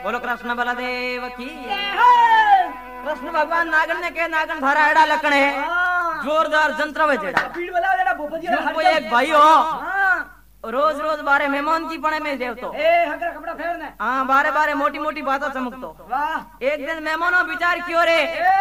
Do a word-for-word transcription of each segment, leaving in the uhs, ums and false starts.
बोलो कृष्ण बलदेव की। कृष्ण भगवान नागन ने के नागन धारा एड़ा लकड़े जोरदार जंत्र बजेड़ा पीड़ वाला एड़ा भोपजी को एक भाई हो रोज रोज बारे मेहमान की पणे में देवतो ए हकरा कपड़ा फेरने हां बारे बारे मोटी मोटी बातों चमकतो वाह एक दिन मेहमानों विचार क्यों रे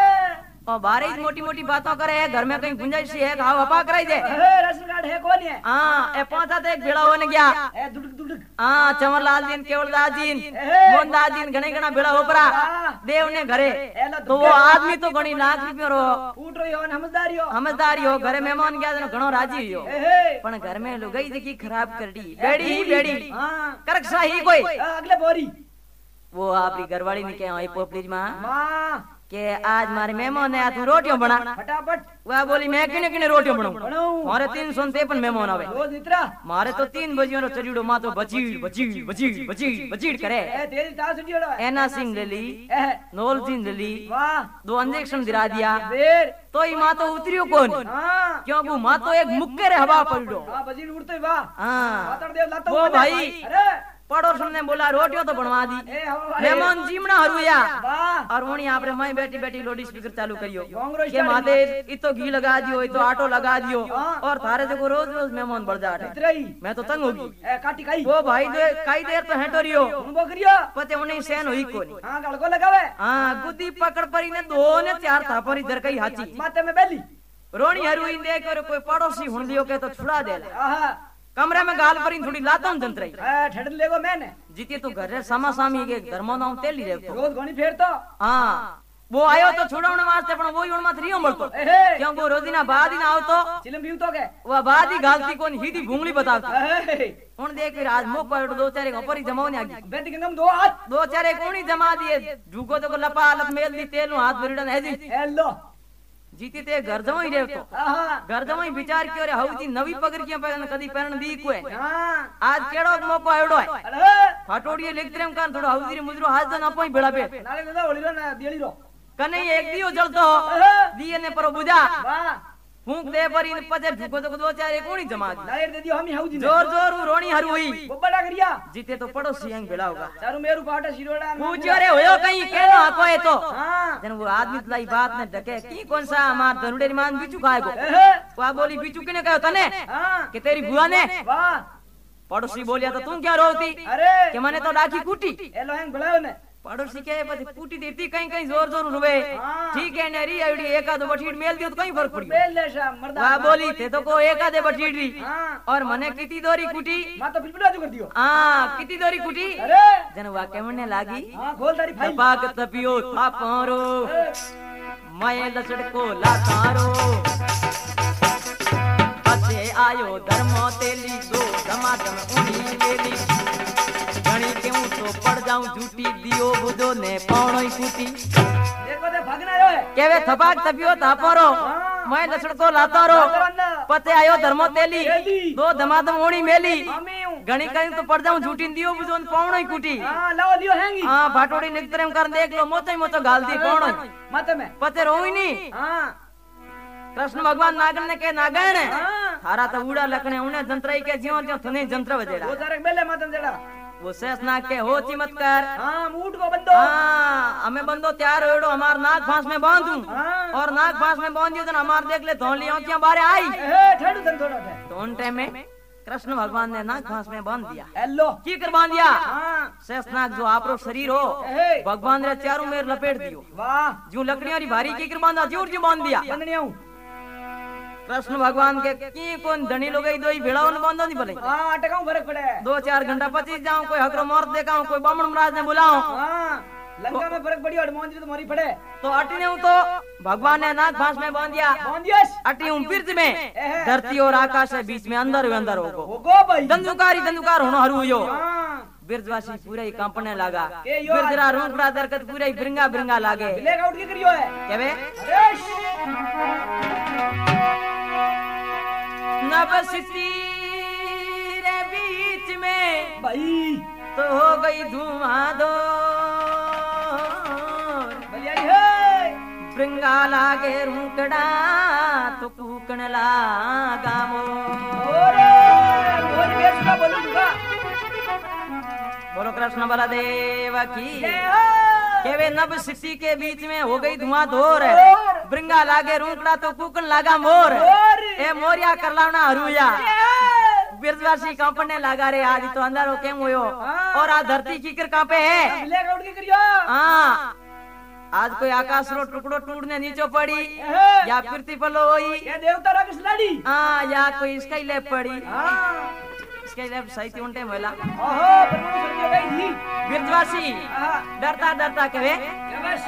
और बारे ही मोटी मोटी बातों करे है घर में कहीं गुंजाइश है घाव हपा कराई दे राशन कार्ड है कौन है हां ए पहुंचा तो एक भेड़ा होने गया ए दुडक दुडक हां चमरलाल दिन केवलदास दिन मोहनदास दिन घणे घणा भेड़ा होपरा देव ने घरे तो वो आदमी तो घणी लाख रुपया रो फूट रही हो समझदारी हो समझदारी हो घरे मेहमान गया तो घणो राजी हो पण घर में लुगाई देखी खराब कर दी बेड़ी ही बेड़ी हां करकसा ही कोई अगले बोरी वो आपकी घरवाली ने क्या आई पोपलीज मां मां के आज मारे मेहमान ने तू रोटियां बना फटाफट वह बोली मैं किने किने रोटियां बनाऊं मारे तीन सौ तिरपन मेहमान आवे रोज इतना मारे तो तीन बजियो रो चरीड़ो मा तो बचीड़ बचीड़ बचीड़ बचीड़ बचीड़ करे ए तेरी तास उड़ियोड़ा एना सिंह ले ली नोल सिंह ले ली वाह दो इंजेक्शन दिला दिया फिर तो ई मा तो उतरियो कोन हां क्योंकि मा तो एक मुक्के रे हवा पड़ो हां बजीड़ उड़ते वाह हां मातड़ देव लातो वो भाई अरे पड़ोसन ने बोला रोटियों तो बनवा दी मेहमान जीमना हरुया और वणी आपरे मैं बैठी बैठी लोडी स्पीकर चालू करियो के माते इतो घी लगा दियो इतो आटो लगा दियो और थारे देखो रोज रोज मेहमान बढ़ जाटे मैं तो तंग होगी ए काटी काई वो भाई दे काई देर तो हेटोरियो उनको करियो पते उनी सेन होई कोनी हां गलको लगावे हां गुद्दी पकड़ परी ने दो ने चार थापरी दर कई हाची माते में बेली रोणी हरुई देख और कोई पड़ोसी हुन लियो के तो छुड़ा देला आहा कमरे में गाल परी थोड़ी लाता हूं जंतरई ए ठड़ लेगो मैंने जीती तू घर रे सामा सामी के धर्मो नाम तेली रे रोज घणी फेर तो हां वो आयो तो छुड़ावण वास्ते पण वही उण माथ रियो मळतो क्यों वो रोजीना बाद ही ना आवतो चिलम पीव तो के वो बाद ही गालती कोन हीदी भूंगली बतावता उण देख फिर आज मोको एडो दो चारे ऊपर ही जमावने आगी बेटी गंगम दो हाथ दो चारे कोणी जमा दिए झुको तो लपा लप मेल दी तेल हाथ भरीडन है जी हेलो जीती ते घर जमाई रे तो घर जमाई विचार क्यों रे हौजी नवी पगड़ियां पहन कदी पहन दी कोए आज केड़ो मौको आयोडो है फाटोड़िए लेगत्रेम कान थोड़ो हौजी रे मुजरो हाथ जन अपई बेड़ा पे नाले दादा होली रो ना दियली रो कने एक दियो जलतो दिए ने पर बुझा वाह फूंक दे परी ने पजे झुको तो दो चार कोणी जमा दी नाले दे दियो हमी हौजी जोर जोर रोणी हर हुई बड़ा करिया जीते तो पड़ोसी यंग बेड़ा होगा चारू मेरू पाटा शिरोड़ा पूछ्यो रे होयो कहीं केनो हको है तो हां जन वो आदमी लाई बात ने ढके की कौन सा मार धनुड़े मान बिचू खाएगो वा बोली बिचू किने कहो तने हां के तेरी बुआ ने वाह पड़ोसी बोलिया तो तू क्या रोती अरे के मने तो डाकी कूटी एलो हंग बेड़ायो ने पड़ोसी के पति कूटी देती कहीं कहीं जोर जोर रुवे ठीक है नेरी आईडी एका दो बठीड़ मेल दियो तो कहीं फर्क पड़ी मेल ले सा मर्दा वाह बोली थे तो को एका दे बठीड़ी और मने किती दोरी कुटी मा तो बिल्कुल आजू कर दियो हां किती दोरी कुटी अरे जन वा केमने लागी हां खोल तारी फाइल पाक तपियो थापारो मैं लसड़ को लातारो पछे आयो धर्मो तेली दो धमाधम उनी तेली घणी केऊ तो पड़ जाऊं झूठी दियो बुदो ने पौणोई कुटी देखो दे भागना रो है केवे थपाक तपियो थापारो मैं लसड़ को लातारो पते आयो धर्मो तेली दो धमाधम ओणी मेली घणी कहीं तो पड़ जाऊं झूठी दियो बुदो ने पौणोई कुटी हां लाओ दियो हैंगी हां भाटोड़ी निकतरेम कर देख लो मोतो मोतो गाल दी पौणोई माते में पते रोई नी हां कृष्ण भगवान नागन ने के नागन थारा तो उड़ा लकने उने जंत्रई के ज्यों ज्यों थने जंत्र बजेड़ा वो तारे बेले मातन जेड़ा वो शेष नाग के हो चिमत कर हां मूठ को बंदो हां हमें बंदो तैयार होड़ो हमार नाग फांस में बांधूं और नाग फांस में बांध दियो तो हमार देख ले धौली आंखियां बाहर आई ए ठेडू तन थोड़ा ठे तो उन टाइम में कृष्ण भगवान ने नाग फांस में बांध दिया हेलो की कर बांध दिया हां शेष नाग जो आपरो शरीर हो भगवान रे चारों मेर लपेट दियो वाह जो लकड़ियां री भारी की कर बांधा जोर जो बांध दिया बंधनियां कृष्ण भगवान के की कौन धनी लोग दोई भेड़ावन बांधो नहीं भले हां अटकाऊ फर्क पड़े दो चार घंटा पची जाऊं कोई हकरो मोर देखाऊं कोई बामण महाराज ने बुलाऊं हां लंका में फर्क पड़ी और मोंजरी तो मरी पड़े तो अटी ने तो भगवान ने नाग फांस में बांध दिया बांध दिया अटी हूं बिरज में धरती और आकाश के बीच में अंदर अंदर होगो होगो भाई दंदुकारी दंदुकार होनो हरु यो हां बिरजवासी पूरा ही कांपने लगा बिरजरा रूंगड़ा दरकत पूरा ही बिरंगा बिरंगा लागे ब्लैक आउट की करियो है केवे नभस्ती रे बीच में भाई तो हो गई धुआंधार बलियारी है बिरंगा लागे रूंगड़ा तो कूकण लागा मोर मोर बेसुरा बोलूंगा बोलो कृष्ण बलदेव की जय हो। के वे नभ सिटी के बीच में हो गई धुआं धोर धोर। ब्रिंगा लागे रूकड़ा तो कुकन लागा मोर मोर। ए मोरिया करलावना हरुया जय हो। बिरजवासी कांपने लगा रे आज तो अंधारो केम होयो हाँ। और आज धरती कीकर कांपे है ब्लैक आउट की करियो। हाँ आज कोई आकाश रो टुकड़ो टूटने नीचे पड़ी एहे। या पृथ्वी पर लोई ये देवता राक्षस लाड़ी। हाँ या कोई इसका ही ले पड़ी हाँ। इसका ही ले सही थी उनटे मोला ओहो प्रभु समझ गई थी। बिरजवासी हाँ। डरता डरता कहे ये बस।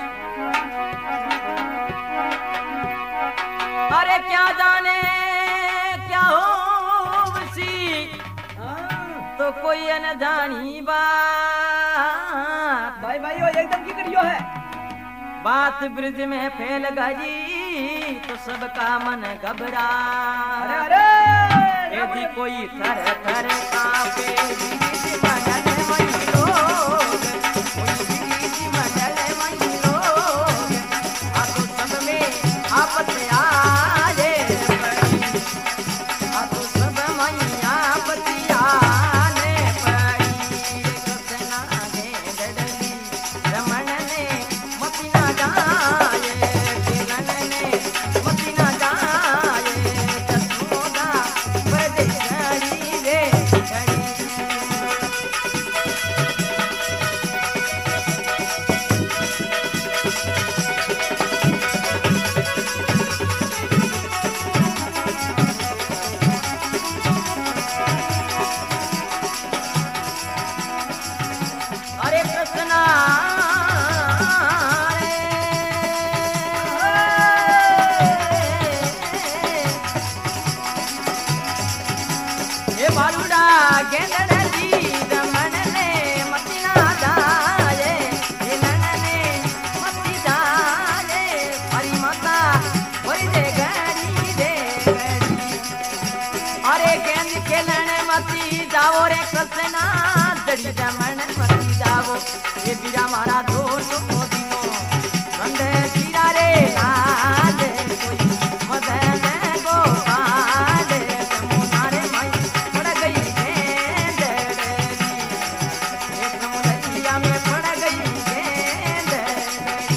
अरे क्या जाने क्या हो बसी हाँ। तो कोई न जानी बात भाई भाई वो एकदम की करियो है। बात ब्रिज में फैल गई तो सबका मन घबरा अरे अरे यदि कोई थर थर कांपे बीच मंडल वही लोग कोई बीच मंडल वही लोग आ तो सब में आपस आए पड़ी आ तो सब में आपस आने पड़ी कृष्णा ने डडली रमण ने मति ना जाए किरण ने मति ना जाए जसोदा परदेशरी रे छड़ी अरे कृष्णा ये बालूडा गेंदड़ी रमण ने मति ना जाए हिरण ने मति जाए हरी माता होई दे गड़ी दे गड़ी अरे गेंद खेलन मती जाओ रे कृष्णा दड़ी रमण मती जाओ ये बीरा मारा दोष को दिनो बंदे जीरा रे आज कोई मदन गोपाल जमुनारे माई पड़ गई गेंदड़ी एक मुरैया में पड़ गई गेंदड़ी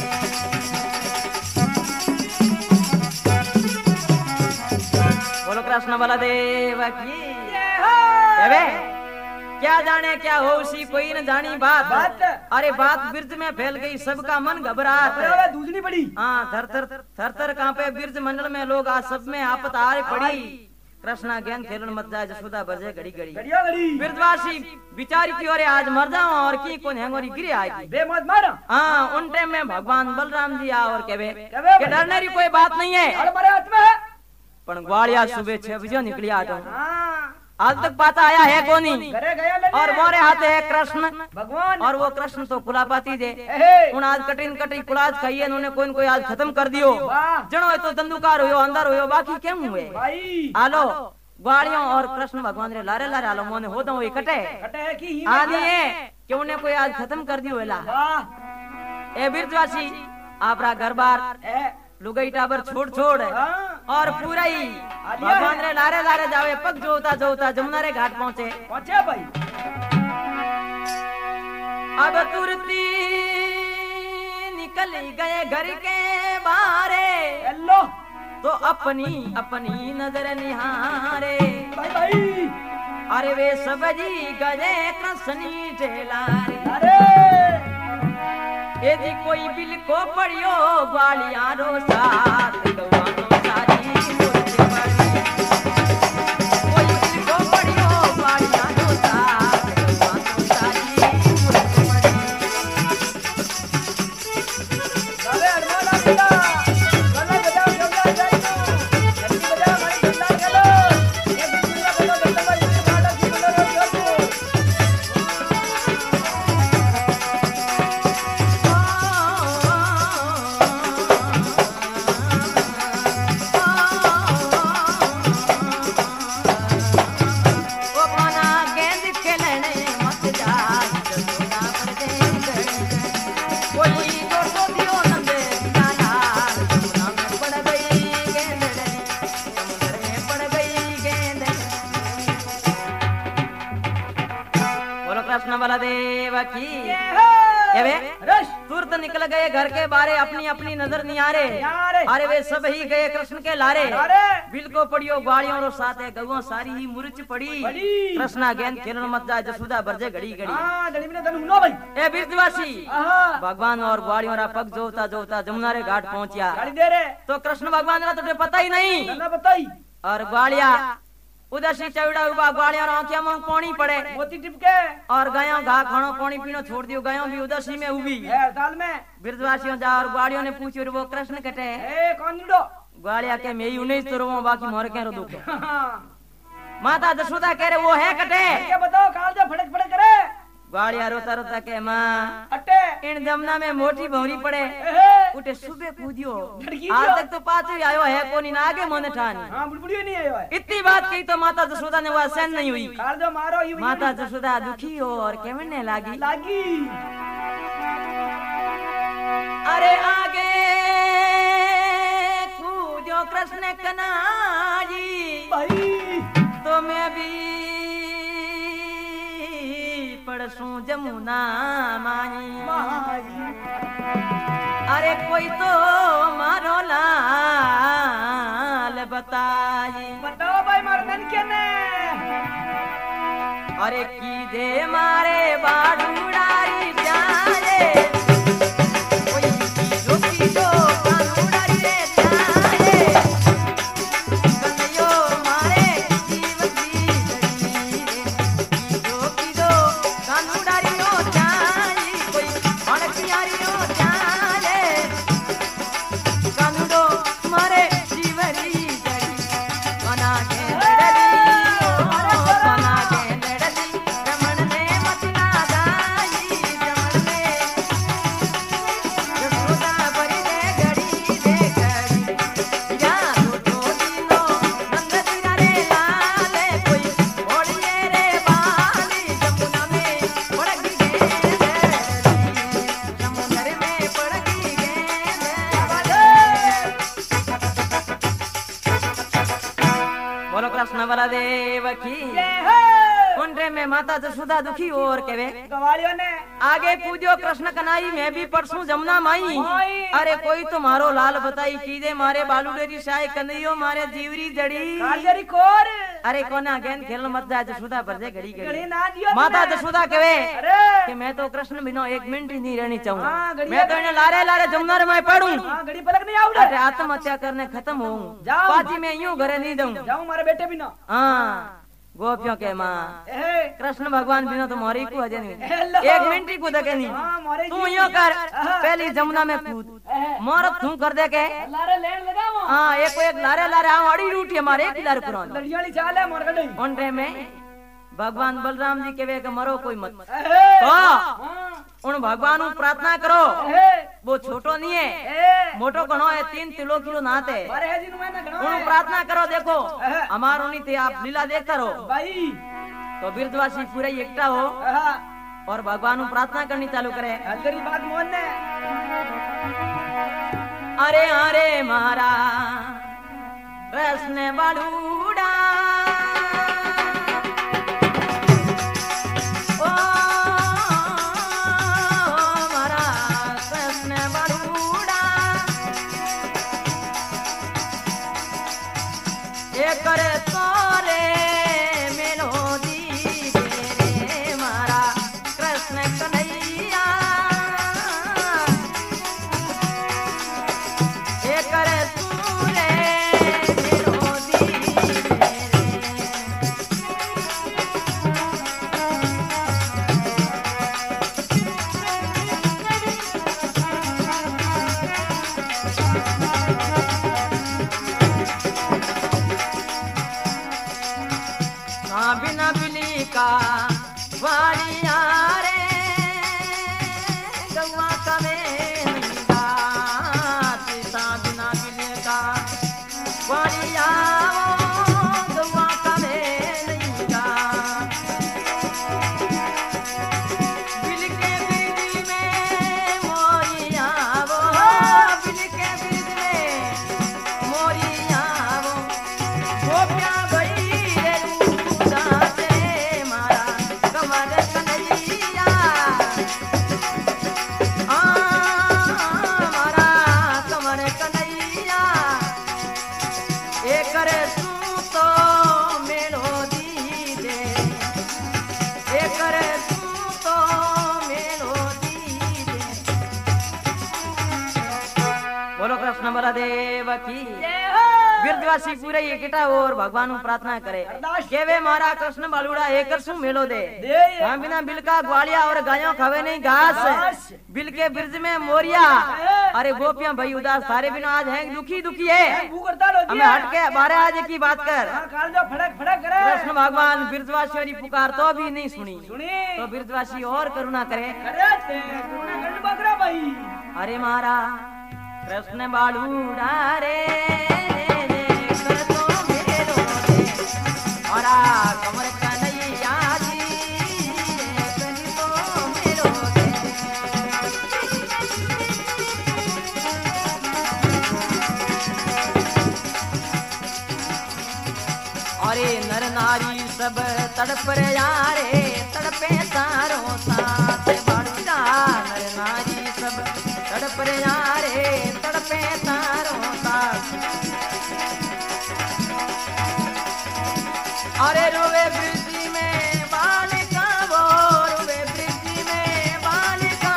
बोलो कृष्ण बलदेव की जय हो। एवे क्या जाने क्या हो उसी कोई न जानी बात बात। अरे बात बिरज में फैल गई सबका मन घबराहट अरे अरे दूसरी पड़ी। हाँ थर थर थर थर कांपे बिरज मंडल में लोग आज सब में आपत आ रही पड़ी कृष्णा ज्ञान खेलन मत जाए जसोदा बजे घड़ी घड़ी घड़िया घड़ी। बिरजवासी बिचारी की ओर आज मर जाऊं और की कौन हैंगोरी गिरे आएगी बेमौत मारा। हाँ उन टाइम में भगवान बलराम जी आ और कहवे कहवे कि डरने की कोई बात नहीं है और हमारे हाथ में है। पण ग्वालिया सुबह छह बजे निकली आटो हाँ। आज तक पता आया है कोनी घरे गया लेने। और मोरे हाथ है कृष्ण भगवान। और वो कृष्ण तो कुलापाती दे एहे। उन आज कटिन कटी कुलाज खाइए उन्होंने कोई न कोई आज खत्म कर दियो वाह। जनो तो दंदुकार हुयो अंदर हुयो बाकी केम हुए भाई। आलो ग्वालियों और कृष्ण भगवान रे लारे लारे आलो मोने हो दो इकट्ठे कटे है की ही आनी है कि उन्हें कोई आज खत्म कर दियो एला वाह। ए बिरजवासी आपरा घर बार ए। लुगाई टाबर छोड़ छोड़ हाँ। और पूरा ही भगवान रे लारे लारे जावे पग जोता जोता जमुना रे घाट पहुंचे पहुंचे भाई। अब तुरती निकल गए घर के बारे हेलो। तो अपनी अपनी नजर निहारे भाई भाई। अरे वे सब जी गए कृष्णी ढेलारे अरे। ये जी कोई बिल को पड़ियो ग्वालिया रो साथ गवानो सारी मुझे पड़ी कोई बिल को पड़ियो ग्वालिया रो साथ गवानो सारी मुझे पड़ी अरे अरमान आ गया। गला बजाओ गला जाइयो। गली बजाओ भाई गला गलो। ये दूसरा गलो गला भाई ये गाड़ा की गलो रो जो। आ की। ये हो ये वे रश तुरंत निकल गए घर के बारे, अपनी अपनी नजर निहारे। निहारे। अरे वे सब ही गए कृष्ण के लारे। अरे बिल को पड़ियो ग्वालियों रो साथे गऊ सारी ही मुरच पड़ी। पड़ी। कृष्णा गेंद खेलन मत जा जसुदा बरजे घड़ी घड़ी। हां घड़ी में तन हुनो भाई ए बिरजवासी आहा भगवान और ग्वालियों रा पग जोता जोता जमुना रे घाट पहुंचिया। गाड़ी दे रे तो कृष्ण भगवान रा तुझे पता ही नहीं। ना बताई और ग्वालिया उदासी चौड़ा उबा ग्वालिया रो आंखिया में पानी पड़े। मोती टिपके और गायों घा खानो पानी पीनो छोड़ दियो, गायों भी उदासी में उबी। है हड़ताल में बिरजवासियों जा और ग्वालियों ने पूछो रे वो कृष्ण कटे। ए कौन नीडो ग्वालिया के मैं उन्नीस तो रो बाकी मोर के रो दुख। हां माता जसोदा कह रहे वो है कटे। क्या बताओ काल जो फड़क फड़क करे ग्वालिया रोता रोता के माँ अटे इन जमुना में मोटी भौरी पड़े। एहे उठे सुबह कूदियो धड़की आज दियो। तक तो पाछो ही आयो है कोनी ना आगे मोने ठान। हां बुलबुली नहीं आयो है इतनी बात कही तो माता जसोदा ने वह सहन नहीं हुई। काल जो मारो यू माता जसोदा दुखी हो और कहने लागी लागी अरे आगे कूदो कृष्ण कनाई भाई तो मैं भी पड़सू जमुना माई। माई अरे कोई तो मारो लाल बताई। बताओ भाई मर्दन के ने अरे की दे मारे बाडूडारी जाए कोई कीजो कीजो बाडूडारी रे जाए कन्हैयो मारे जीव की घड़ी कीजो कीजो बाडूडारी रो जाए कोई अड़कियारी रो जाए कानूडो मारे जीवरी घड़ी बना के लड़ली बना के लड़ली रमण ने मत लगाई रमण ने जसोदा बरी दे घड़ी दे घड़ी या तो दीनो नंद तेरा रे लाले कोई ओढ़िए रे बाली जमुना में पड़गी गेंद समुंदर में पड़गी गेंद। बोलो कृष्ण बलदेव की। ये है कुंडे में माता जसोदा दुखी हो और कहवे गवालियों ने आगे पूजो कृष्ण कनाई मैं भी परसू जमुना माई। माई। अरे कोई तो मारो लाल बताई कीजे मारे बालू डेरी साय कन्हैयो मारे जीवरी जड़ी। काजरी कोर अरे कोना गेंद खेल मत जा जसोदा बरजे घड़ी घड़ी घड़ी। ना दियो माता तूने। जसोदा कहवे अरे कि मैं तो कृष्ण बिना एक मिनट ही नहीं रहनी हाँ, चाहूँ। घड़ी मैं तो इन्हें लारे लारे जमुना रे मैं पढ़ूं। हां घड़ी पलक नहीं अरे आवड़े आत्महत्या करने खत्म हो जाओ। पाची में यूं घरे नहीं जाऊं। जाऊं मारे बेटे भी ना हाँ गोपियों के माँ ए कृष्ण भगवान बिना तो मोरी को हजे नहीं हेलो। एक मिनट ही कूद के नहीं। हां मारे तू यो कर हाँ। पहली जमुना में कूद एहे। मोर तू कर दे के लारे लेन लगाओ हाँ एक को एक लारे लारे आ अड़ी रूटी हमारे एक लारे पुरान लड़ियाली चाल है मोर गडई उनटे में भगवान बलराम जी के वे के मरो कोई मत ए तो हां उन भगवान उ प्रार्थना करो ए वो छोटो नहीं है ए मोटो घणो है तीन किलो किलो नाते मारे है जी मैं ना गणो उन प्रार्थना करो देखो एहे। हमारो नहीं थे आप लीला देखता रहो। भाई तो बिरजवासी पूरा एकटा हो हां और भगवान को प्रार्थना करनी चालू करे। हजरी बात मोहन ने अरे अरे मारा कृष्ण बलूड़ा ओ मारा कृष्ण बलूड़ा ये करे तोरे मेलोडी रे मारा कृष्ण कन्हैया ये करे तूरे मेलोडी ना बिना बिली का वाड़िया रे गौवा का में सीता बिना बिली का वाड़िया गौवा का में बिल के बिरदी में मोरिया वो बिल के बिरदी में मोरिया वो गोपिया गई रे रूदा से मारा बलदेव की जय हो बिरजवासी पूरे एकटा और भगवान प्रार्थना करे अरदास। के वे मारा कृष्ण बालूड़ा एक सु मेलो दे दे हम बिना बिल का ग्वालिया और गायों खावे नहीं घास घास। बिल के ब्रिज में मोरिया अरे गोपियां भाई उदास सारे बिना आज है दुखी दुखी है भूख हड़ताल होती हमें है हट के बारह आज की बात कर हाँ, काल जो फड़क फड़क करे कृष्ण भगवान बिरजवासियों की पुकार तो भी नहीं सुनी सुनी तो बिरजवासी और करुणा करे करे ते करुणा गंड बकरा भाई अरे मारा कृष्ण बालूड़ा रे कर तो मेरो दे मारा कमर कन्हैया जी कर तो मेरो दे अरे नर नारी सब तड़प रे यारे तड़पे तारो साथ बालूड़ा नर नारी सब तड़प रे यारे तड़पे तारो साथ अरे रोवे वृद्धि में बालिका वो रोवे वृद्धि में बालिका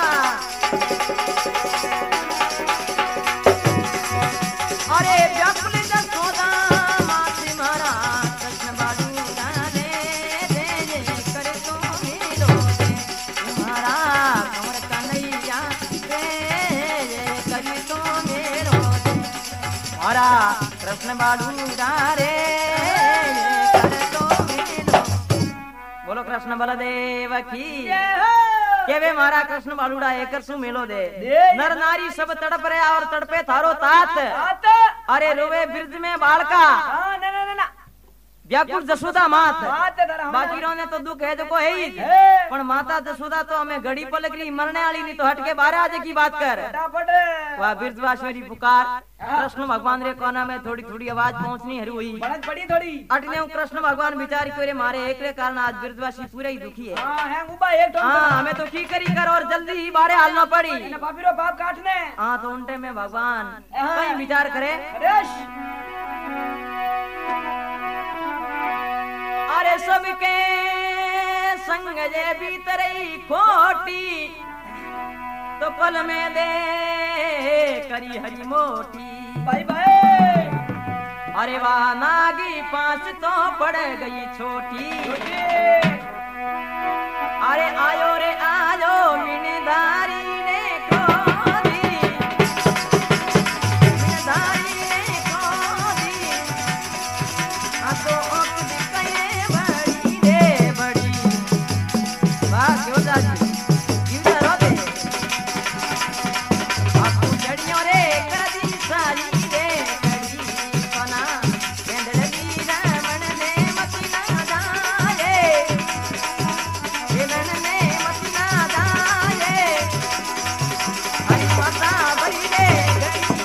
अरे व्याकुल जसोदा मासी मारा कृष्ण बालूड़ा ने दे दे कर तो मेरो दे तुम्हारा कमर कन्हैया दे दे कर तो मेरो दे मारा कृष्ण बालूड़ा रे कर तो मेरो बोलो कृष्ण बलदेव की जय हो के वे मारा कृष्ण बालूड़ा एक सु मेलो दे दे। नर नारी सब तड़प रहे और तड़पे थारो तात आता अरे रोवे ब्रिज में बालका हाँ ना ना ना ना व्याकुल जसोदा मात बात है तारा बाकी रोने तो दुख है जो को है ही है। पण माता जसोदा तो हमें घड़ी पलक रही मरने वाली नहीं तो हटके बारह आज की बात कर फटाफट वह बिरजवाश्वरी पुकार कृष्ण भगवान रे कोना में थोड़ी थोड़ी आवाज पहुंचनी हरी हुई बढ़त पड़ी थोड़ी अटने हूँ कृष्ण भगवान बिचारी को रे मारे एक रे कारण आज बिरजवासी पूरा ही दुखी है हाँ है गुब्बा एक टोन हाँ हमें तो की करी कर और जल्दी ही बारे हालना पड़ी ना पापी रो बाप काटने हाँ तो उनटे में भगवान हाँ। कहीं विचार करे रेश अरे सबके संग जे भीतर ही खोटी तो पल में दे करी हरी मोटी भाई भाई अरे वाह नागी पांच तो पड़ गई छोटी अरे आयो रे आयो मिनदारी ने खोदी मिनदारी ने खोदी आ तो ओक दिखे बड़ी रे बड़ी वाह क्यों जाजी जीवदा रोते आपको जड़ियों रे कर दी साली रे कड़ी सोना गेंदड़ी रमण ने मती ना जाए हेलन ने मती ना जाए हरी माता बड़ी रे गड़ी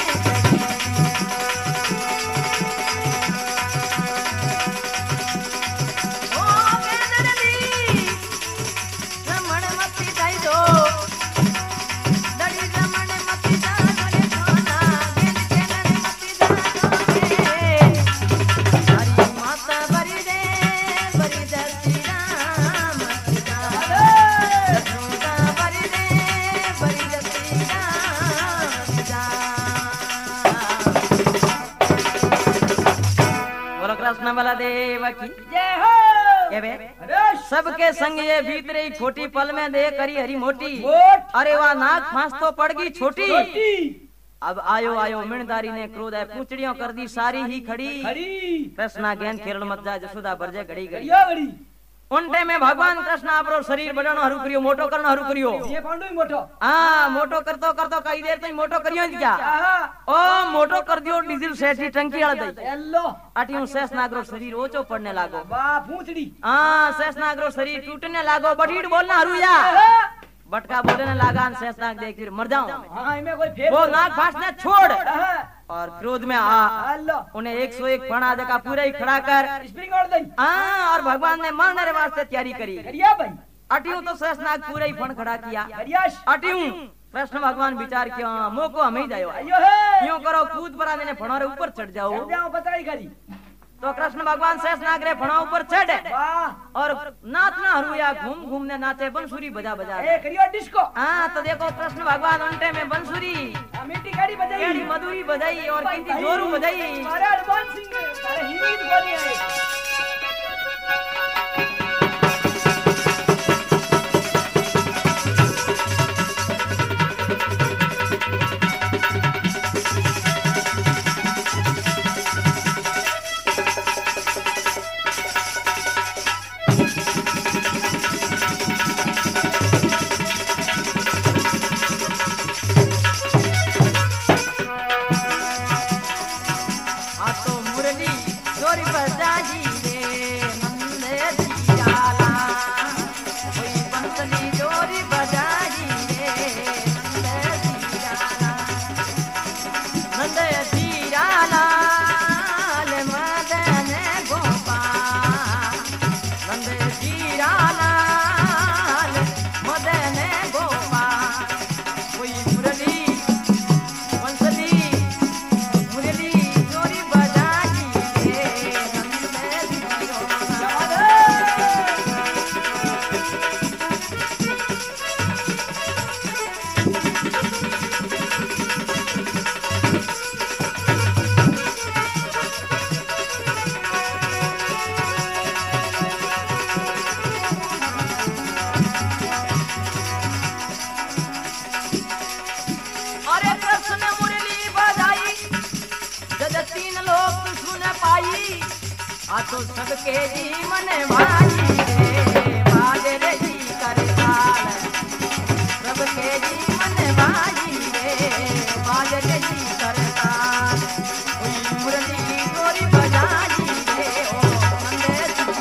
ओ गेंदड़ी रमण मती जाई दो दड़ी रमण मती जा गले सोना गेंद खेलन मती जा रे हरी माता बड़ी रे बड़ी दसी राम सीता जसोदा बड़ी रे बड़ी दसी राम सीता बोलो कृष्ण बलदेव की जय हो के बे रेश सबके संग ये भीतरे ही खोटी पल में दे करी हरी मोटी वोट अरे वाह नाक फांस तो पड़ गई छोटी छोटी अब आयो आयो मिणदारी ने क्रोध है पूंछड़ियों कर दी सारी ही खड़ी खड़ी कृष्णा ज्ञान खेरण मत जा जसोदा बरजे घड़ी घड़ी गड़िया गड़ी उनटे में भगवान कृष्ण आपरो शरीर बढ़ानो हरू करियो मोटो करनो हरू करियो ये पांडु ही मोटो हाँ मोटो करतो करतो कई देर तक मोटो करियो ज क्या आहा ओ मोटो कर दियो डीजल सेठी टंकी वाला दई हेलो अटियो शेष नागरो शरीर ओचो पड़ने लागो वाह पूंछड़ी हाँ शेष नागरो शरीर टूटने लागो बड़ीड बोलना हरू या आहा बटका बोलने लागा शेष नाग देख फिर मर जाऊं हाँ इनमें कोई फेर वो नाग फांसने छोड़ आहा और क्रोध में आ हेलो उन्हें एक सौ एक फणा जगह पूरा ही खड़ा कर स्प्रिंग और दई हाँ और भगवान ने मारने रे वास्ते तैयारी करी गड़िया भाई अटियूं तो शेषनाग पूरा ही फण खड़ा किया गड़ियाश अटियूं कृष्ण भगवान विचार किया मोको हमें ही जायो अयो है यूं करो कूद पर आने फणों रे ऊपर चढ़ जाओ जाओ पतराई करी तो कृष्ण भगवान शेषनाग रे फणा ऊपर चढ़े वाह और नाचना हरुया घूम घूमने नाचे बंसुरी बजा बजा ए करियो डिस्को हाँ तो देखो कृष्ण भगवान अंटे में बंसुरी मीठी गाड़ी बजाई केड़ी मधुरी बजाई और कितनी जोरू बजाई मारे हनुमान सिंह मारे हिमीद बोली है तो सबके जी मन भाई रे बाजे रे जी करे ताल सबके जी मन भाई रे बाजे रे जी करे ताल कोई मुरली गोरी बजाई रे ओ मंदे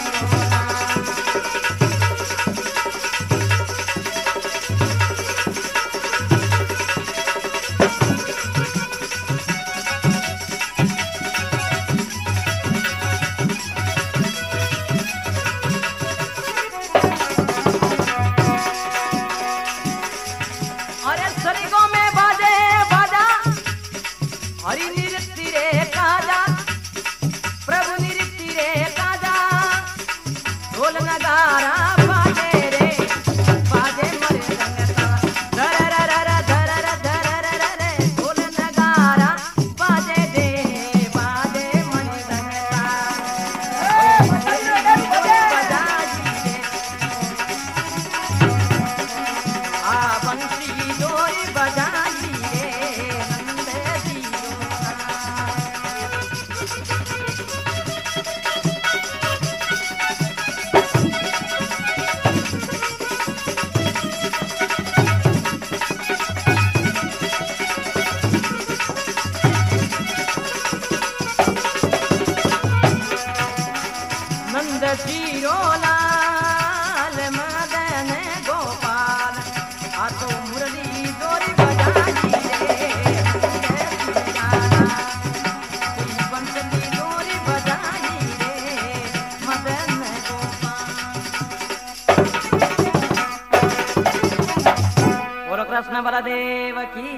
कृष्ण बलदेव की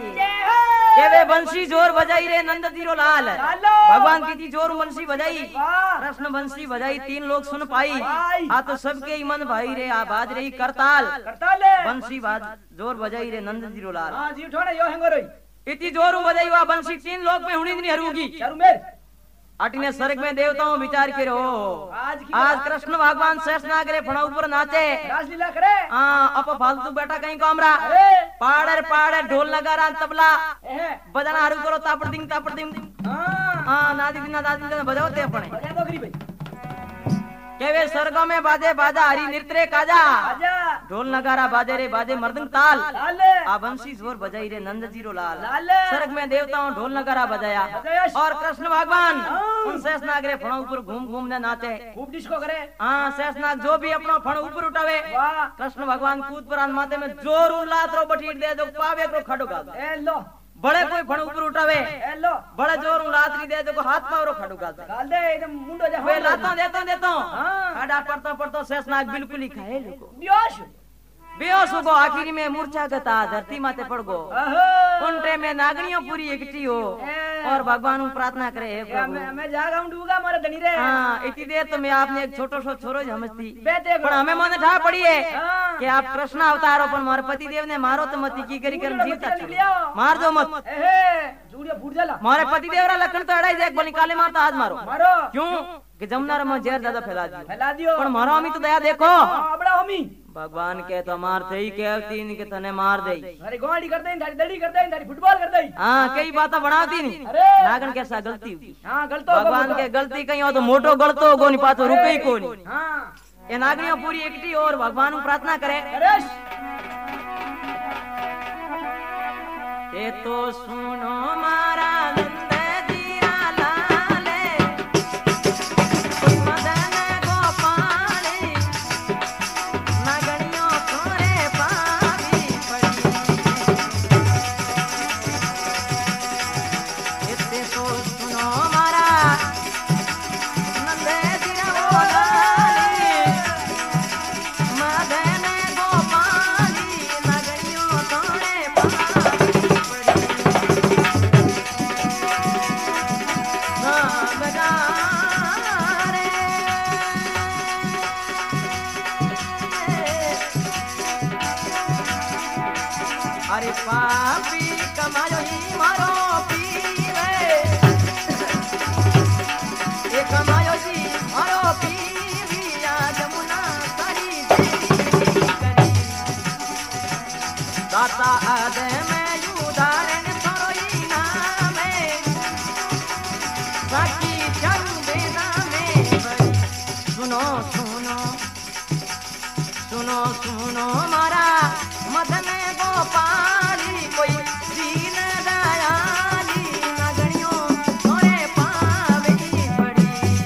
के वे बंसी जोर बजाई रे नंद जीरो लाल भगवान की थी जोर बंसी बजाई कृष्ण बंसी बजाई तीन लोग सुन पाई आ तो सबके ही मन भाई रे आ बाज रही करताल बंसी बाज जोर बजाई रे नंद जीरो लाल हां जी ठोड़े यो हेंगो रही इतनी जोर बजाई वा बंसी तीन लोग में हुणी नहीं हरूगी चारू मेर अटने स्वर्ग में देवताओं विचार के रहो आज आज कृष्ण भगवान शेषनाग रे फणा ऊपर नाचे रासलीला करे हां अप फालतू बैठा कहीं कामरा पाड़र पाड़र ढोल नगारा तबला बजाना हरू करो तापड़ दिंग तापड़ दिंग हां हां नादी दिना दादी दिना बजाओते अपने बजा दो गरी भाई केवे स्वर्ग में बाजे बाजा हरी नृत्य काजा आजा ढोल नगारा बाजे रे बाजे मर्दंग ताल लाल आ बंसी जोर बजाई रे नंद जीरो लाल लाल स्वर्ग में देवताओं ढोल नगारा बजाया और कृष्ण भगवान उन शेषनाग रे फण ऊपर घूम घूम ने नाचे खूब डिस्को करे हां शेषनाग जो भी अपना फण ऊपर उठावे वाह कृष्ण भगवान कूद परान माथे में जोर उलात रो बठीट दे जो पावे को खड़ो का ए लो बड़े कोई फण ऊपर उठावे ए लो बड़े जोर उलातरी दे जो हाथ पावरो खड़ो का गाल दे एकदम मुंडो जा वे लाता देता देता हां खाड़ा पड़ता पड़ता शेषनाग बिल्कुल ही खाए लोगो बेहोश बेहोश हो गो आखिरी में मूर्छा गता धरती माते पड़ गो आहो उनटे में नागणियों पूरी इकट्ठी हो ए और भगवान प्रार्थना करे हे प्रभु मैं मैं जागा हूं डूगा मारे धनी रे हाँ इतनी देर तो मैं आपने एक छोटो सो छोरो समझती बेटे पर हमें मन ठा पड़ी है हाँ। कि आप कृष्ण अवतारो पर मारे पति देव ने मारो तो मत की करी कर जीवता छोड़ो। मार दो मत एहे जूड़िया फूट जाला मारे पति देवरा लखन तो अड़ाई देख बोली काले मारता आज मारो मारो क्यों कि जमुना में जहर ज्यादा फैला दियो फैला दियो पर मारो हमी तो दया देखो हां बड़ा हमी भगवान के तो मार थे ही कहती नहीं कि तने मार दे अरे गोड़ी कर दे थारी दड़ी कर दे थारी फुटबॉल कर दे हाँ कई बातें बनाती नहीं अरे नागन कैसा गलती हुई हां गलतो भगवान के गलती कहीं हो तो मोटो गलतो गो नहीं पातो रुके ही को नहीं हां ये नागनियों पूरी एकटी और भगवान को प्रार्थना करे अरे ये तो सुनो मारा नंद जीरा लाले मदन गोपाली नागनियों तोरे पावी पड़ी ये तो सुनो मारा नंद जीरा लाले मदन गोपाली नागनियों तोरे पावी अरे पापी कमायो ही मारो पीवे ये कमायो जी मारो पीवी या जमुना सारी देवी करी दाता आदे में उदाहरण सरोई नामे बाकी चंद बेदा में बड़ी सुनो सुनो सुनो सुनो मारा मदन गोपाली कोई दीन दयाली नगरियों तोरे पावे पड़ी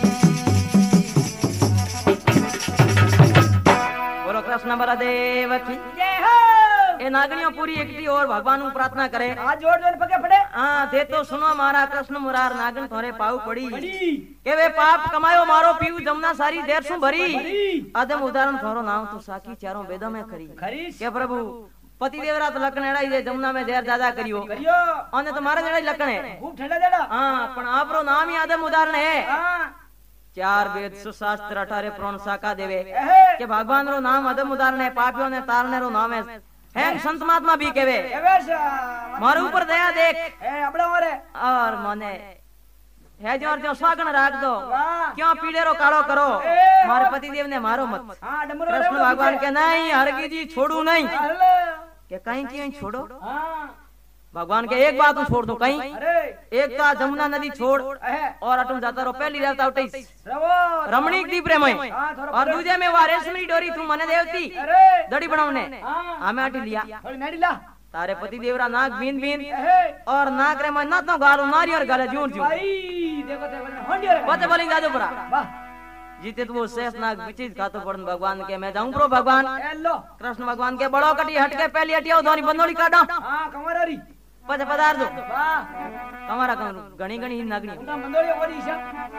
बोलो कृष्ण बलदेव की जय हो ए नागरियों पूरी एकटी और भगवान को प्रार्थना करे आज जोड़ जोड़ पके पड़े हाँ दे तो सुनो मारा कृष्ण मुरार नागन तोरे पाव पड़ी बड़ी के वे पाप कमायो मारो पीऊ जमुना सारी देर सु भरी बड़ी आदम उदाहरण थारो नाम तो साकी चारों वेदों में करी खरी के प्रभु पति देवरा तो लकन एड़ा ही जमुना में देर ज्यादा करियो करियो ओने तो मारे जेड़ा लकन है खूब ठंडा जेड़ा हां पण आपरो नाम ही आदम उदाहरण है हां चार वेद सुशास्त्र अठारे प्रण शाखा देवे एहे के भगवान रो नाम आदम उदाहरण है पापियों ने तारने रो नाम है हैं संत महात्मा भी कहवे एवेश मारे ऊपर दया देख ए अपड़ा मारे और मने है जो जो स्वागन राख दो वाह क्यों पीड़े रो कालो करो ए, मारे पति देव ने मारो मत हां डमरो कृष्ण भगवान के नहीं हरगी जी छोड़ू नहीं हल्ले के कहीं क्यों छोड़ो हां भगवान के एक बात छोड़ दो कहीं अरे एक तो जमुना नदी छोड़ एहे और अटम जाता रो पहली रहता उठे रवो रमणीक दीप रे मैं हां थोड़ा और दूजे में वो रेशमी डोरी तू मने देवती अरे दड़ी बनावने हां हमें अटी लिया थोड़ी नेड़ी ला तारे पति देवरा नाक बीन बीन एहे और नाक रे मैं ना तो गालो नारी और गले जूर जूर भाई देखो देखो हंडिया रे पते बोली जाजो परा वाह जीते तो वो शेष नाग बिचित खातो पड़न भगवान के मैं जाऊं प्रो भगवान ए लो कृष्ण भगवान के बड़ो कटी हट के पहली हटिया धोनी बंदोड़ी काटा हां कमरारी पते पदार दो वाह તમારા કમ ઘણી ઘણી નાગણી ઉના મંદોળીઓ પડી છે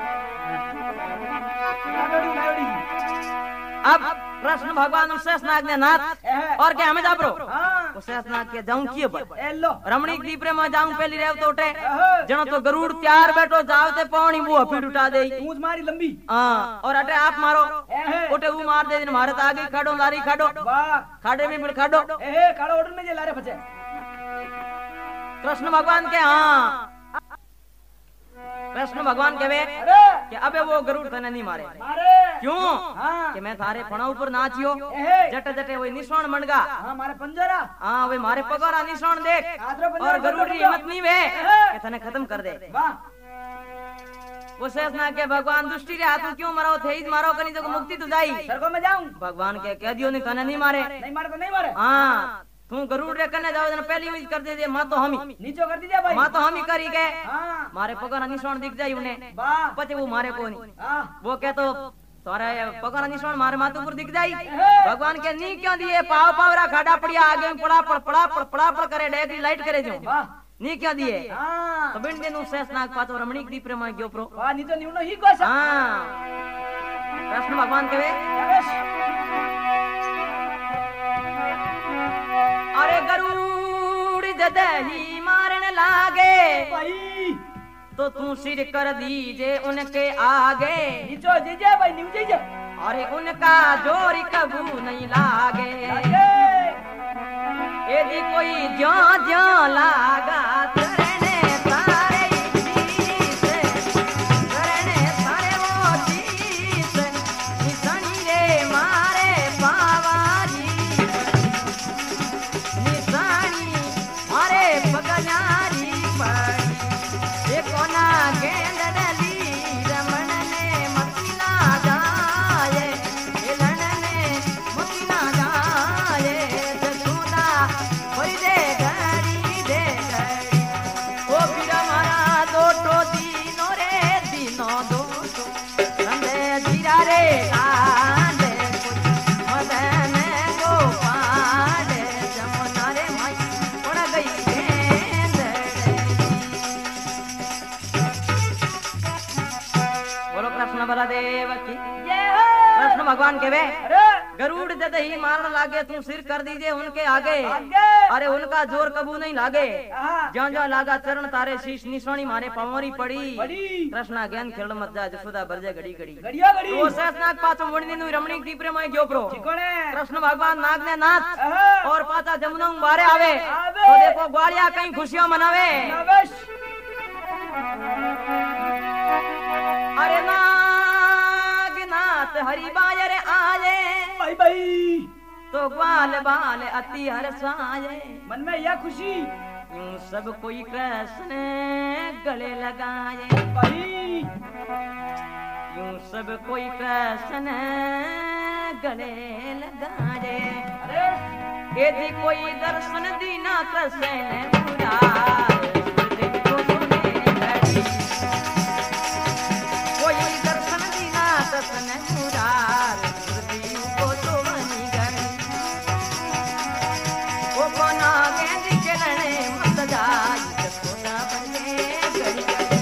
નાગડી નાગડી अब कृष्ण भगवान शेष नाग ने नाथ एहे और क्या हमें जाबरो हां वो शेष नाग के जाऊं किए पर ए लो रमणीक दीप रे में जाऊं पहली रेव तो उठे एहे जनो तो गरुड़ त्यार बैठो जावते पानी वो हपीट उठा दे पूंछ मारी लंबी हां और अटे आप मारो एहे उठे वो मार दे दिन मारे तो आगे खाडो लारी खाडो वाह खाडे में बिल खाडो एहे काळा ऑर्डर में जे लारे फचे कृष्ण भगवान के हाँ कृष्ण भगवान के वे अरे कि अबे वो गरुड़ तने नहीं मारे मारे क्यों हां कि मैं थारे फणा ऊपर नाचियो एहे जटे जटे वो निशान मंडगा हां मारे पंजरा हाँ वे मारे पगोरा निशान देख आदरा पंजरा और गरुड़ की हिम्मत नहीं वे कि तने खत्म कर दे वाह वो शेष ना के भगवान दुष्टि रे हाथ क्यों मरो थे इज मारो कनी तो मुक्ति तो जाई सरको में जाऊं भगवान के कह दियो नहीं तने नहीं मारे नहीं मारे तो नहीं मारे हाँ तू गरुड़ रे कने जाओ पहली में कर दे दे मां तो हमी नीचो कर दीजिए भाई मां तो हमी करी के हां मारे पगोरा निशान दिख जाई उन्हें वाह पचे वो मारे को नहीं हां वो कह तो तोरे पगोरा निशान मारे माथे ऊपर दिख जाई एहे भगवान के नी क्यों दिए पाव पावरा खाड़ा पड़िया आगे में पड़ा पड़ पड़ा पड़ पड़ा पड़ करे डेगरी लाइट करे जो वाह नी क्यों दिए हां तो बिन देनु शेष नाग पातो रमणीक दीप रे में गयो प्रो वाह नीचो निवनो ही कोसा हाँ कृष्ण भगवान के वे एवेश अरे गरुड़ जदही मारन लागे भाई तो तू सिर कर दीजे उनके आगे नीचो जीजे भाई नीचे जीजे अरे उनका जोर कबू नहीं लागे यदि कोई जो जो लागा करने सारे चीज करने सारे वो चीज निशानी रे मारे पावारी निशानी मारे पगलारी पड़ी ये कोना गेंद डली रमन ने मतीना जाए हिलन ने मतीना जाए जसोदा होई दे घड़ी दे घड़ी ओ बीरा मारा दोटो दीनो रे दीनो दोटो संदे जीरा रे आंदे मदन गोपाल जमुना रे माई पड़ गई गेंद बोलो कृष्ण बलदेव की जय हो कृष्ण भगवान के वे अरे गरुड़ जद ही मारने लागे तू सिर कर दीजिए उनके आगे आगे अरे उनका जोर कबू नहीं लागे हाँ। ज्यो ज्यो लागा चरण तारे शीश निशानी मारे पवरी पड़ी बड़ी कृष्णा ज्ञान खेल मत जा जसोदा बरजे घड़ी घड़ी घड़िया घड़ी तो शेष नाग पाचो मुड़नी नु रमणी की प्रेम आई ग्यो प्रो कोने कृष्ण भगवान नाग ने नाच आहा और पाचा जमुना में बारे आवे आवे। तो देखो ग्वालिया कहीं खुशियां मनावे नवेश अरे नाग नाथ हरि बायर आए भाई भाई तो ग्वाल बाल अति हर्षाए मन में यह खुशी यूं सब कोई कृष्ण गले लगाए भाई यूं सब कोई कृष्ण गले लगाए अरे यदि कोई दर्शन दीना कृष्ण मुरार देखो सुने घड़ी कोई दर्शन दीना कृष्ण मुरार हृदय को तो बनी घड़ी वो बना गेंद चलने मत जाई जसोदा बने घड़ी घड़ी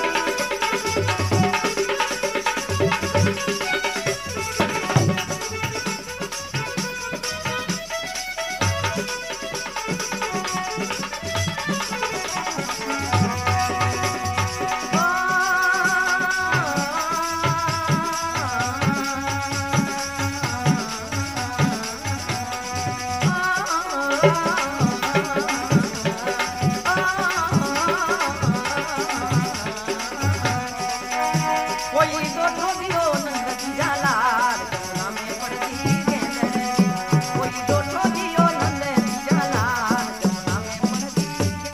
कोई तो ठोकियो नंद जाला जमुना में पड़ती गेंद कोई तो ठोकियो नंद जाला जमुना में पड़ती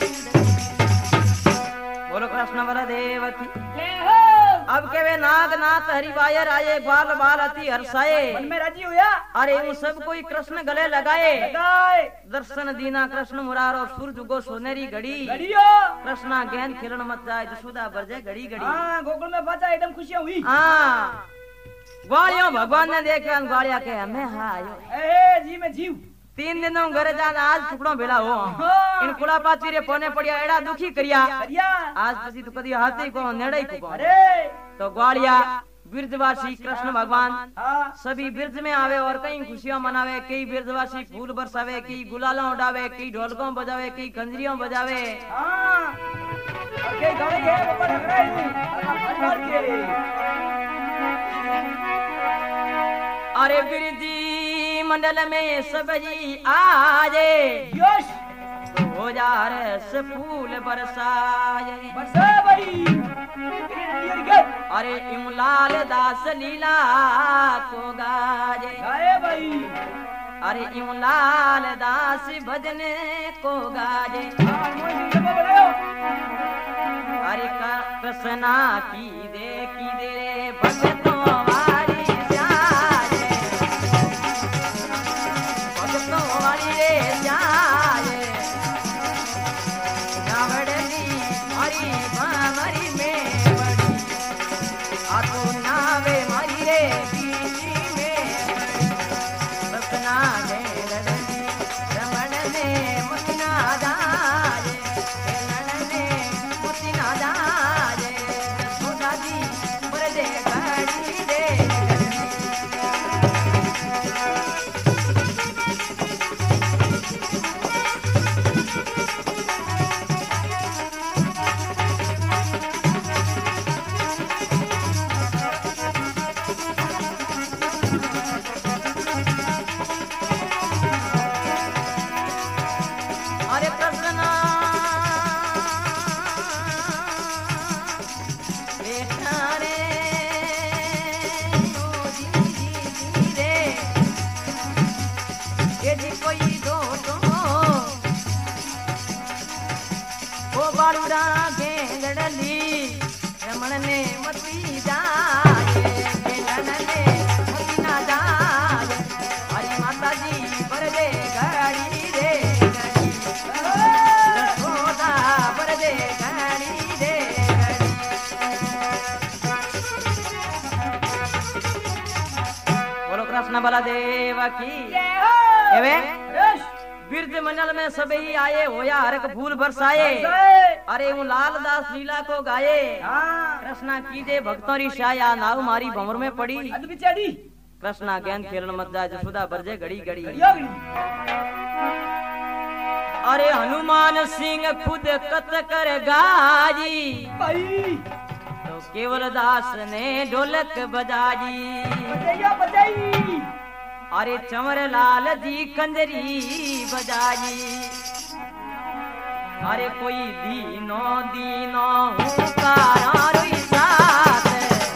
गेंद बोलो कृष्ण बलदेव की जय हो अब के वे नाग नाथ हरिवायर आए ग्वाल बाल अति हर्षाए मन में राजी हुआ अरे वो सब कोई कृष्ण गले लगाए लगाए दर्शन दीना कृष्ण मुरार और सूरज उगो सोनेरी घड़ी घड़ियो कृष्णा गेंद खेलन मत जाए जसोदा बरजे घड़ी घड़ी हाँ गोकुल में बचा एकदम खुशियां हुई हाँ ग्वालियों भगवान ने देखा ग्वालिया के हमें हायो ए जी में जीव तीन दिनों घरे जाना आज टुकड़ो भेला हो हाँ। इन कुड़ा पाची रे पोने पड़िया एड़ा दुखी करिया करिया आज पसी तो कदी हाथे को नेड़े को अरे तो ग्वालिया बिरजवासी कृष्ण भगवान हाँ सभी बिरज में आवे और कई खुशियां मनावे कई बिरजवासी फूल बरसावे कई गुलालों उड़ावे कई ढोलकों बजावे कई खंजरियों बजावे हाँ ओके गाड़ी है ऊपर लग रहा है भर भर के अरे बिरजी मंडल में सब जी आजे यश दो हजार से फूल बरसाए बरसा भाई डियर गेट अरे इमलाल दास लीला को गाजे गाए भाई अरे इमलाल दास भजन को गाजे हाँ मोई जी जब बनाओ अरे कृष्णा की दे की दे रे भक्तों वाली जाए भक्तों वाली रे जाए नावड़ली हरी मामरी में बड़ी आतो नावे मारी रे बीची में रत्ना ने लड़ली रमण ने मुतना जाए लड़ने मुतना जाए जसोदा जी बरदे घड़ी ओ बालूरा गेंदड़ली रमण ने मती जाए खेलन ने मती ना जाए हरी माता जी पर दे घड़ी रे घड़ी यशोदा पर दे घड़ी रे घड़ी। बोलो कृष्ण बलदेव की एवे बिरज मंडल में सभी आए होया हरक फूल बरसाए अरे वो लाल दास लीला को गाये कृष्णा कीजे भक्तों री शाया नाव मारी भंवर में पड़ी कृष्णा ज्ञान खेलन मत जाए जसोदा बरजे घड़ी घड़ी। अरे हनुमान सिंह खुद कत कर गाजी तो केवल दास ने ढोलक बजाजी अरे चमर लाल जी कंजरी बजाई अरे कोई दीनो दीनो हुंकारा रोई साथ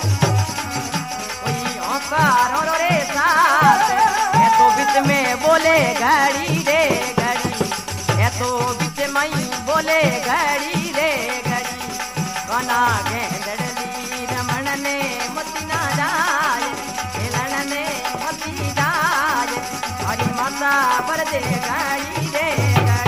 कोई हुंकारा रे साथ ये तो बीच में बोले घड़ी रे घड़ी ये तो बीच में बोले घड़ी रे घड़ी कना गेंदड़ली रमण ने मती ना जाए खेलन ने मती जाए हरी माता पर दे घड़ी रे घड़ी।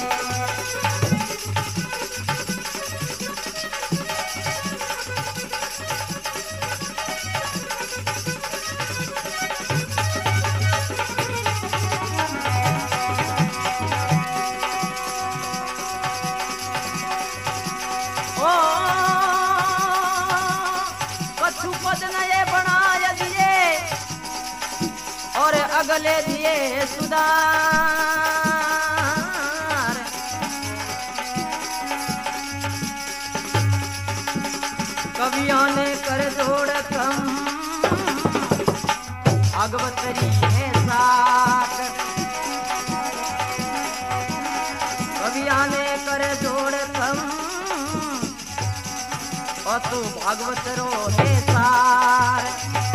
अगले दिए सुधार कवियों ने कर जोड़ कम भागवतरी है साक कवियों ने कर जोड़ कम और तू भागवतरो है सार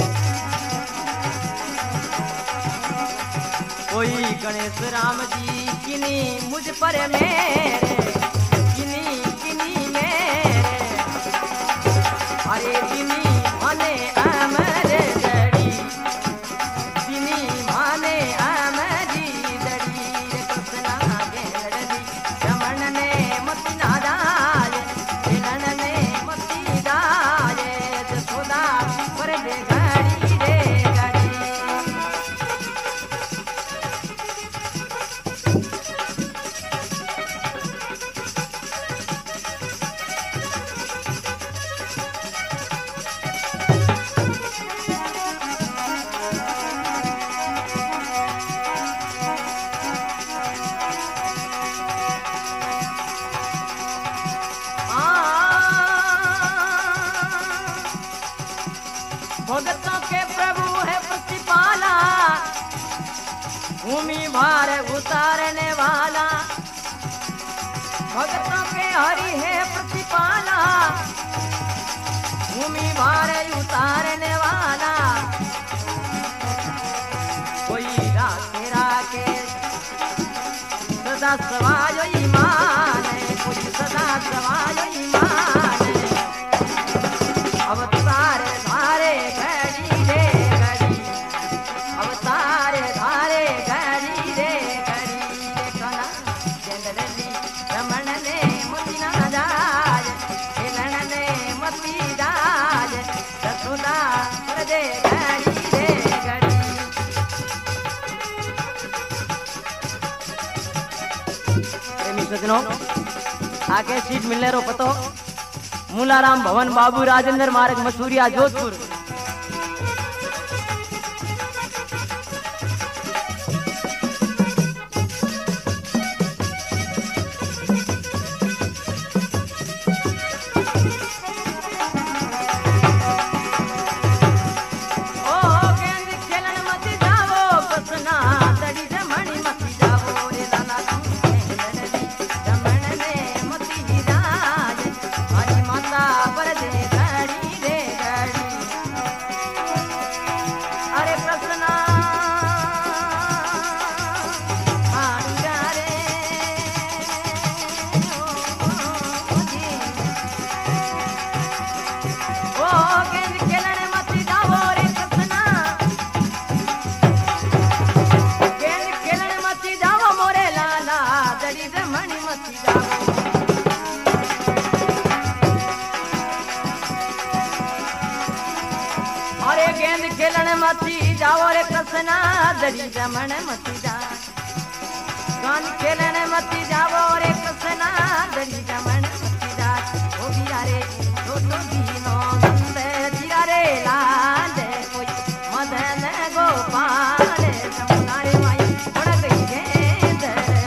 कोई गणेश राम जी किनी मुझ पर मेरे किनी किनी मेरे अरे किनी माने अमरे दड़ी किनी माने अमरी दड़ी रे कृष्णा गेंदड़ी रमण ने मती ना जाए खेलन ने मती जाए जसोदा पर दे घड़ी रे घड़ी। भगतों के प्रभु है प्रतिपाला भूमि भार उतारने वाला भगतों के हरि है प्रतिपाला भूमि भार उतारने वाला कोई राखे राखे सदा सवायो ईमान है कोई सदा सवायो ईमान है अवतार धारे घड़ी रे घड़ी अवतार धारे घड़ी रे घड़ी रे कना गेंदड़ली रमण ने मती ना जाए खेलन ने मती जाए जसोदा पर दे घड़ी रे घड़ी। प्रेमी सजनों आगे सीट मिलने रो पतो मूलाराम भवन बाबू राजेंद्र मार्ग मसूरिया जोधपुर। खेलन मती जाओ रे कृष्णा दरी जमन मती जा गान खेलन मती जाओ रे कृष्णा दरी जमन मती जा ओ बिया रे तो तो दीनो नंद जिया रे लाल कोई मदन गोपाल जमुना रे माई पड़ गई गेंद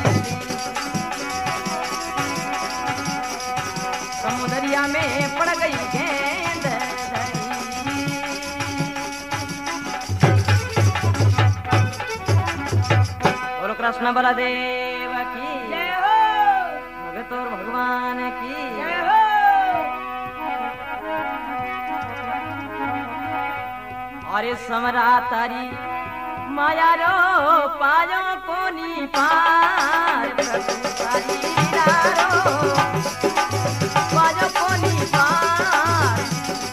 समुदरिया में पड़ गई गेंद और कृष्ण बलदेव की जय हो भगत और भगवान की जय हो अरे समरा तारी माया रो पायो कोनी पार प्रभु तारी रो पायो कोनी पार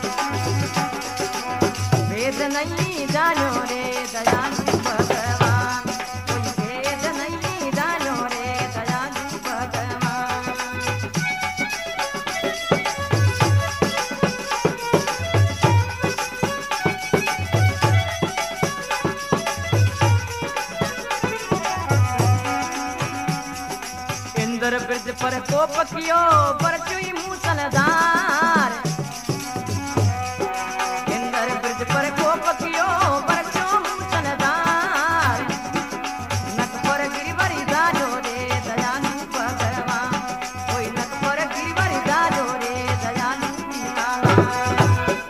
वेद नहीं जानो रे दयालु भगवान कोई वेद नहीं जानो रे दयालु भगवान इंद्र ब्रज पर कोप कियो बरचुई मूसलधार इंद्र ब्रज पर कोप कियो बरचो मूसलधार नक पर गिरवरी दाजो रे दयालु भगवान कोई नक पर गिरवरी दाजो रे दयालु भगवान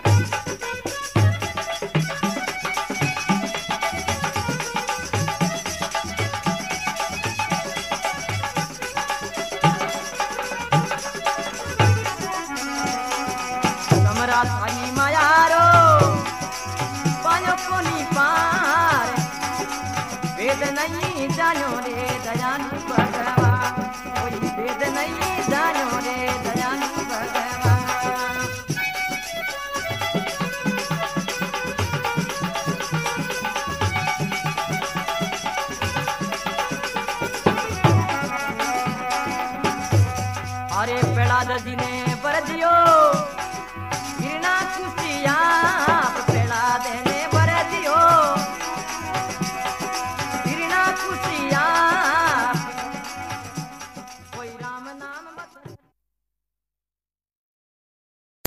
समरा थारी माया रो पायो कोनी पार वेद नहीं जानो रे दयालु भगवान कोई वेद नहीं जानो रे दयालु भगवान अरे प्रहलाद जी ने